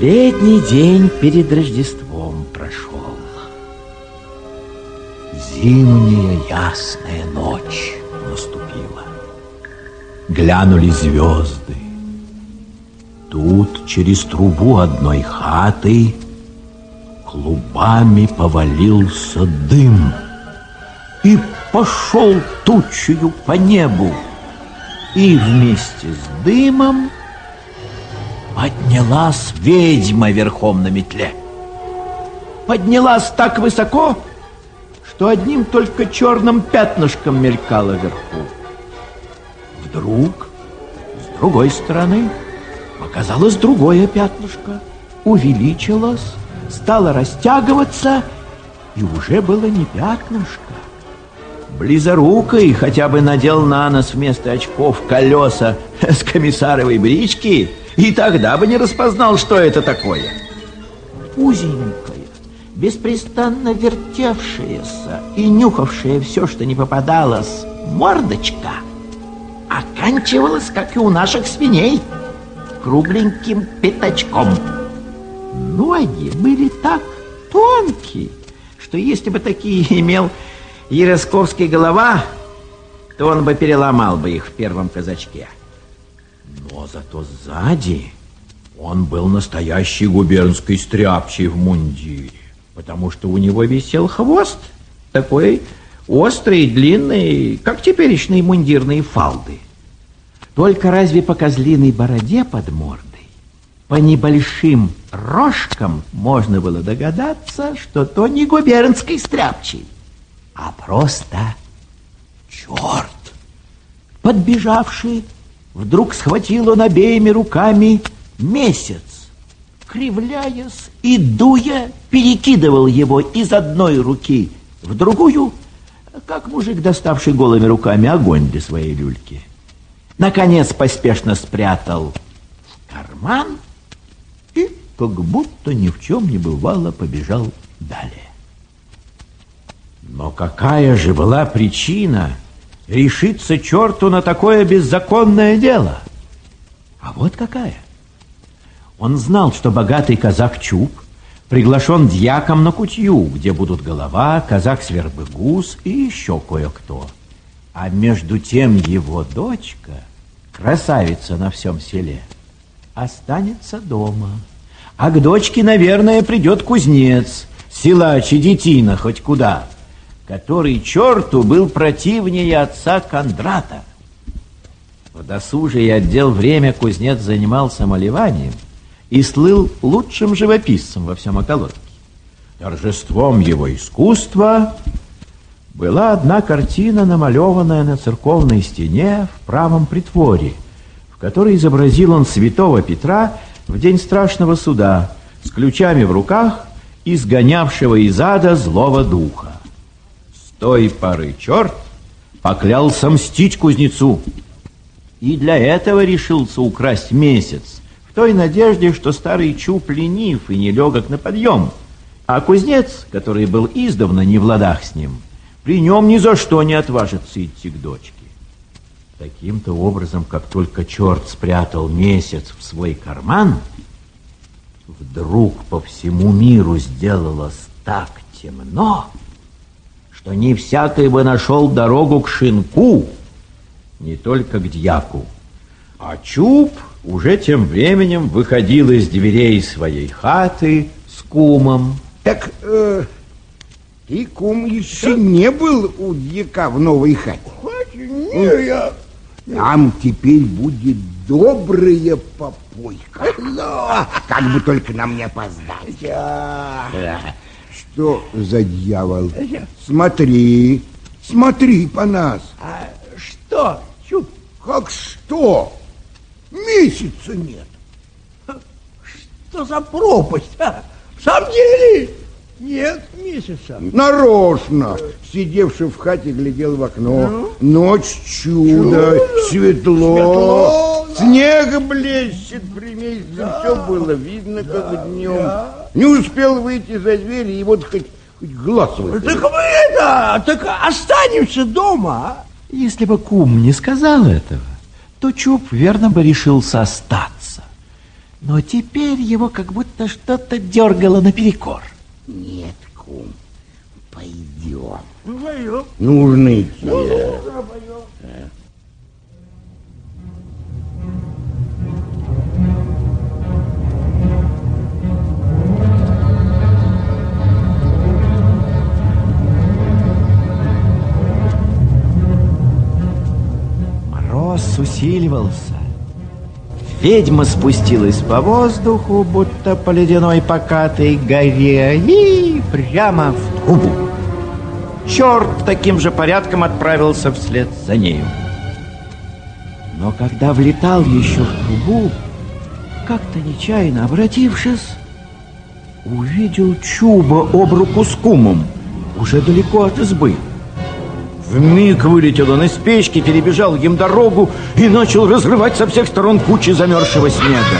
Последний день перед Рождеством прошел. Зимняя ясная ночь наступила. Глянули звезды. Тут через трубу одной хаты клубами повалился дым и пошел тучью по небу. И вместе с дымом поднялась ведьма верхом на метле. Поднялась так высоко, что одним только черным пятнышком мелькала вверху. Вдруг с другой стороны показалось другое пятнышко, увеличилось, стало растягиваться, и уже было не пятнышко. Близорукой хотя бы надел на нос вместо очков колеса с комиссаровой брички, и тогда бы не распознал, что это такое. Узенькая, беспрестанно вертевшаяся и нюхавшая все, что не попадалось, мордочка оканчивалась, как и у наших свиней, кругленьким пятачком. Ноги были так тонкие, что если бы такие имел Яросковский голова, то он бы переломал бы их в первом казачке. Но зато сзади он был настоящий губернский стряпчий в мундире, потому что у него висел хвост, такой острый, длинный, как теперешние мундирные фалды. Только разве по козлиной бороде под мордой, по небольшим рожкам можно было догадаться, что то не губернский стряпчий, а просто черт. Подбежавший, вдруг схватил он обеими руками месяц, кривляясь и дуя, перекидывал его из одной руки в другую, как мужик, доставший голыми руками огонь для своей люльки. Наконец поспешно спрятал в карман и, как будто ни в чем не бывало, побежал далее. Но какая же была причина решиться черту на такое беззаконное дело? А вот какая. Он знал, что богатый казак Чуб приглашен дьяком на кутью, где будут голова, казак Свербыгус и еще кое-кто. А между тем его дочка, красавица на всем селе, останется дома. А к дочке, наверное, придет кузнец, силач и детина хоть куда, который черту был противнее отца Кондрата. В досужие отдел время кузнец занимался малеванием и слыл лучшим живописцем во всем околотке. Торжеством его искусства была одна картина, намалеванная на церковной стене в правом притворе, в которой изобразил он святого Петра в день страшного суда с ключами в руках, изгонявшего из ада злого духа. С той поры черт поклялся мстить кузнецу и для этого решился украсть месяц, в той надежде, что старый Чуб ленив и нелегок на подъем, а кузнец, который был издавна не в ладах с ним, при нем ни за что не отважится идти к дочке. Таким-то образом, как только черт спрятал месяц в свой карман, вдруг по всему миру сделалось так темно, что не всякий бы нашел дорогу к шинку, не только к дьяку. А Чуб уже тем временем выходил из дверей своей хаты с кумом. Так, ты, кум, еще не был у дьяка в новой хате? Не, я... Там теперь будет добрая попойка. Да. Как бы только нам не опоздать. Что за дьявол? Смотри, смотри по нас. А что, Чуб? Как что? Месяца нет. Что за пропасть, а? В самом деле нет месяца. Нарочно, сидевший в хате, глядел в окно. Ночь чудо, светло, снег блещет при месяце, все было видно, как днем. Не успел выйти за дверь, и вот хоть глаз выходит. Так мы так останемся дома, а? Если бы кум не сказал этого, то Чуб верно бы решился остаться. Но теперь его как будто что-то дергало наперекор. Нет, кум, пойдем. Ну, пойдем. Нужно идти. Мороз усиливался. Ведьма спустилась по воздуху, будто по ледяной покатой горе, и прямо в трубу. Черт таким же порядком отправился вслед за нею. Но когда влетал еще в трубу, как-то нечаянно обратившись, увидел Чуба об руку с кумом, уже далеко от избы. Вмиг вылетел он из печки, перебежал им дорогу и начал разрывать со всех сторон кучи замерзшего снега.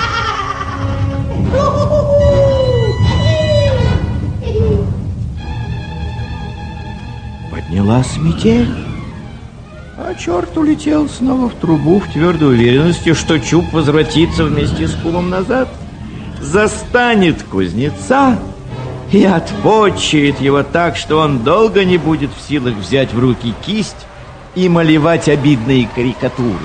Поднялась метель, а черт улетел снова в трубу в твердой уверенности, что Чуб возвратится вместе с кумом назад, застанет кузнеца и отпочает его так, что он долго не будет в силах взять в руки кисть и малевать обидные карикатуры.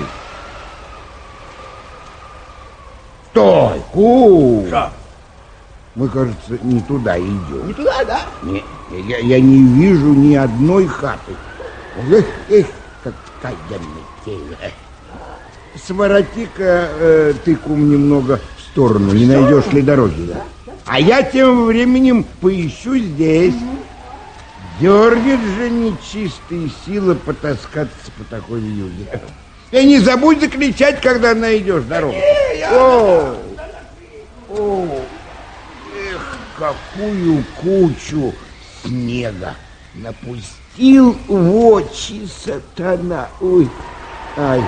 Стой, кум! Что? Мы, кажется, не туда идем. Не туда, да? Не, я не вижу ни одной хаты. Эх, какая метель. Свороти-ка ты, кум, немного в сторону, не найдешь ли дороги, да? А я тем временем поищу здесь. Дергает же нечистые силы потаскаться по такой вьюге. И не забудь закричать, когда найдешь дорогу. Эх, какую кучу снега напустил в очи сатана. Ой, ай.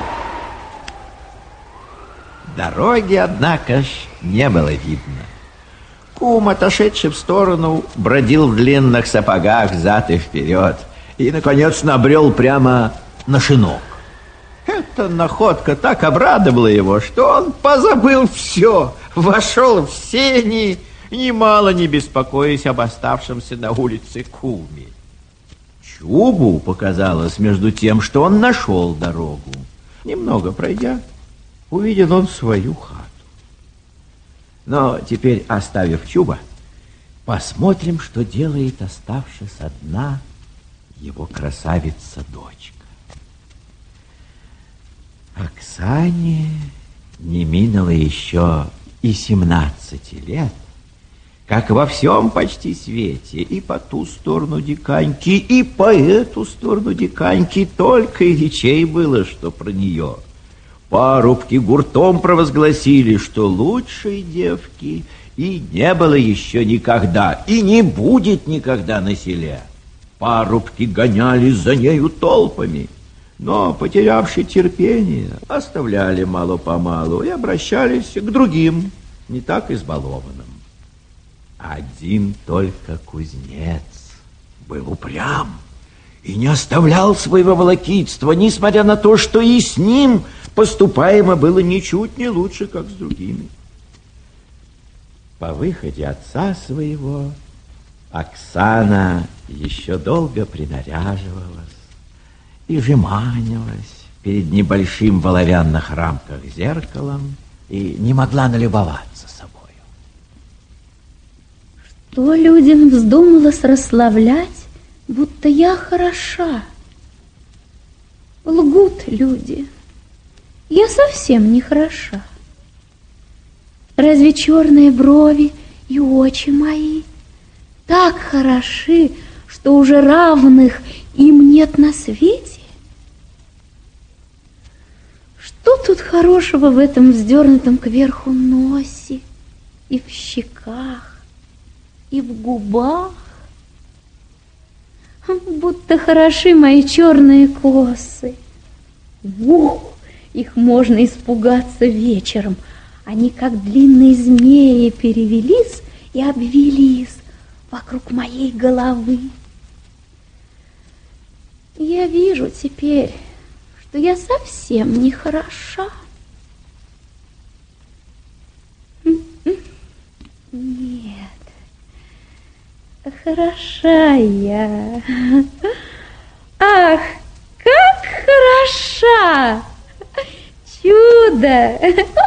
Дороги, однако ж, не было видно. Кум, отошедший в сторону, бродил в длинных сапогах взад и вперед и, наконец, набрел прямо на шинок. Эта находка так обрадовала его, что он позабыл все, вошел в сени, немало не беспокоясь об оставшемся на улице куме. Чубу показалось, между тем, что он нашел дорогу. Немного пройдя, увидел он свою хату. Но теперь, оставив Чуба, посмотрим, что делает оставшись одна его красавица-дочка. Оксане не минуло еще и 17 лет, как во всем почти свете, и по ту сторону Диканьки, и по эту сторону Диканьки только и речей было, что про нее. Парубки гуртом провозгласили, что лучшей девки и не было еще никогда, и не будет никогда на селе. Парубки гонялись за нею толпами, но, потерявшие терпение, оставляли мало-помалу и обращались к другим, не так избалованным. Один только кузнец был упрям и не оставлял своего волокитства, несмотря на то, что и с ним поступаемо было ничуть не лучше, как с другими. По выходе отца своего Оксана еще долго принаряживалась и жеманилась перед небольшим в оловянных рамках зеркалом и не могла налюбоваться собою. Что людям вздумалось расславлять, будто я хороша? Лгут люди. Я совсем не хороша. Разве черные брови и очи мои так хороши, что уже равных им нет на свете? Что тут хорошего в этом вздернутом кверху носе, и в щеках, и в губах? Будто хороши мои черные косы. Их можно испугаться вечером. Они, как длинные змеи, перевелись и обвелись вокруг моей головы. Я вижу теперь, что я совсем не хороша. Нет, хороша я. Ах, как хороша! Чудо!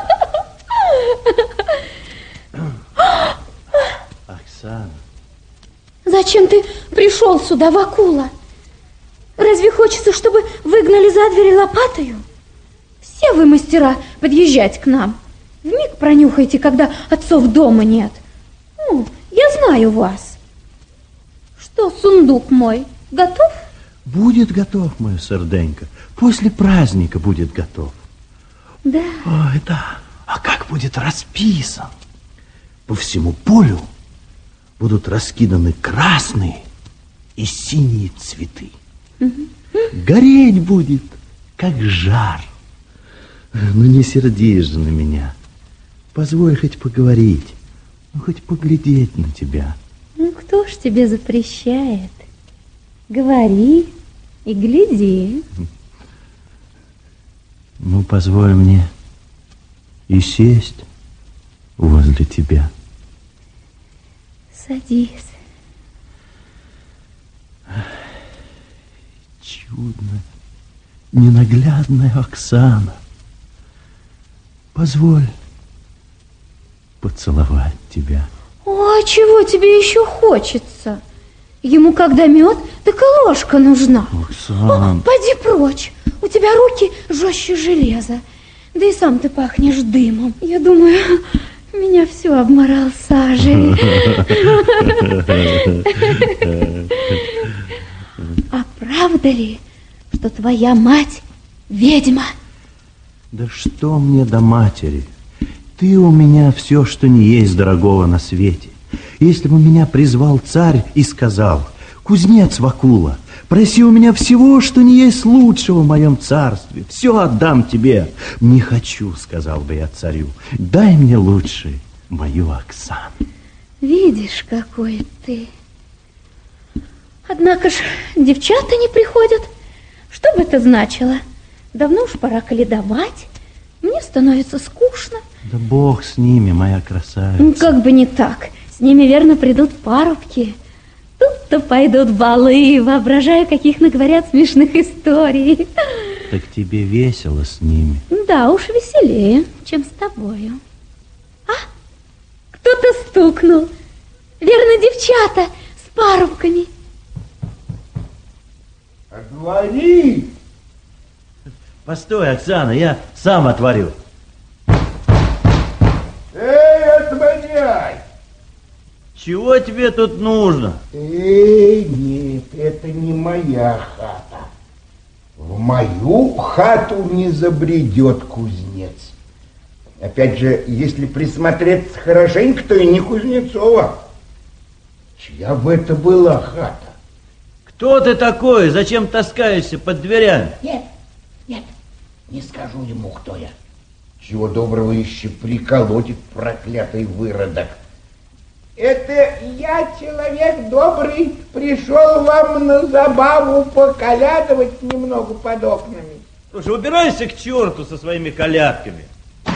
Оксана. Зачем ты пришел сюда, Вакула? Разве хочется, чтобы выгнали за дверь лопатою? Все вы мастера подъезжать к нам. Вмиг пронюхайте, когда отцов дома нет. Ну, я знаю вас. Что, сундук мой, готов? Будет готов, моя серденька. После праздника будет готов. Да. Ой, да. А как будет расписан? По всему полю будут раскиданы красные и синие цветы. Гореть будет, как жар. Ну, не сердись же на меня. Позволь хоть поговорить, ну, хоть поглядеть на тебя. Ну, кто ж тебе запрещает? Говори и гляди. Ну, позволь мне и сесть возле тебя. Садись. Чудная, ненаглядная Оксана. Позволь поцеловать тебя. О, а чего тебе еще хочется? Ему когда мед, так и ложка нужна. Оксана. О, пойди прочь, у тебя руки жестче железа. Да и сам ты пахнешь дымом. Я думаю, меня все обморал сажей. А правда ли, что твоя мать ведьма? Да что мне до матери? Ты у меня все, что не есть дорогого на свете. Если бы меня призвал царь и сказал: кузнец Вакула, проси у меня всего, что не есть лучшего в моем царстве, все отдам тебе. Не хочу, сказал бы я царю, дай мне лучше мою Оксану. Видишь, какой ты. Однако ж девчата не приходят. Что бы это значило? Давно уж пора коледовать. Мне становится скучно. Да бог с ними, моя красавица. Ну, как бы не так. С ними, верно, придут парубки. Тут-то пойдут балы, воображаю, каких наговорят смешных историй. Так тебе весело с ними. Да уж, веселее, чем с тобою. А, кто-то стукнул. Верно, девчата с парубками. Отвори! Постой, Оксана, я сам отворю. Эй, отворяй! Чего тебе тут нужно? Эй, нет, это не моя хата. В мою хату не забредет кузнец. Опять же, если присмотреться хорошенько, то и не Кузнецова. Чья бы это была хата? Кто ты такой? Зачем таскаешься под дверями? Нет, не скажу ему, кто я. Чего доброго еще приколотит проклятый выродок. Это я, человек добрый, пришел вам на забаву поколядывать немного под окнами. Слушай, убирайся к черту со своими колядками.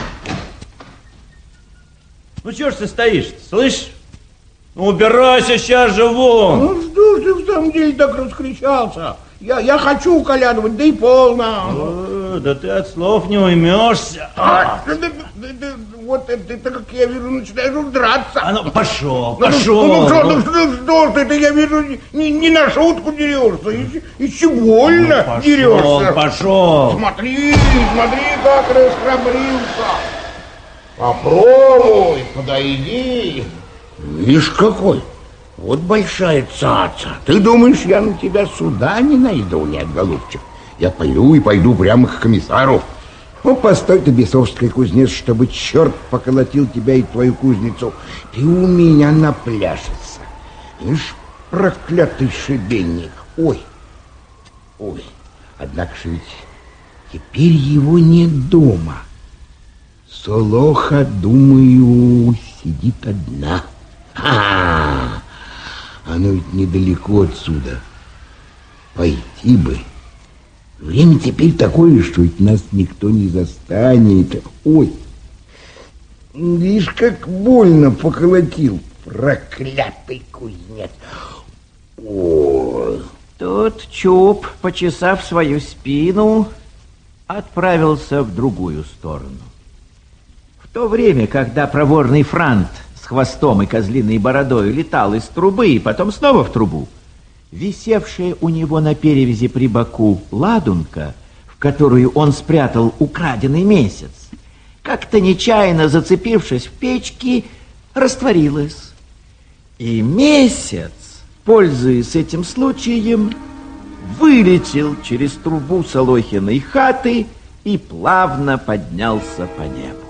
Ну, чего ж ты стоишь, слышишь? Ну, убирайся сейчас же вон. Ну, что ж ты в самом деле так раскричался? Я хочу уколядывать, да и полно. Да ты от слов не уймешься. Вот ты, как я вижу, начинаешь драться. А ну, пошел. Ну что ты, я вижу, не на шутку дерешься, еще больно дерешься. Пошел. Смотри, как расхрабрился. Попробуй, подойди. Видишь, какой? Вот большая цаца. Ты думаешь, я на тебя суда не найду? Нет, голубчик. Я пойду прямо к комиссару. Ну, постой ты, бесовский кузнец, чтобы черт поколотил тебя и твою кузницу. Ты у меня напляшется. Видишь, проклятый шибенник. Ой. Однако же ведь теперь его нет дома. Солоха, думаю, сидит одна. Оно ведь недалеко отсюда. Пойти бы. Время теперь такое, что ведь нас никто не застанет. Ой, Видишь, как больно поколотил, проклятый кузнец. Ой. Тут Чуб, почесав свою спину, отправился в другую сторону. В то время, когда проворный Франт с хвостом и козлиной бородой летал из трубы и потом снова в трубу, висевшая у него на перевязи при боку ладунка, в которую он спрятал украденный месяц, как-то нечаянно зацепившись в печке, растворилась. И месяц, пользуясь этим случаем, вылетел через трубу Солохиной хаты и плавно поднялся по небу.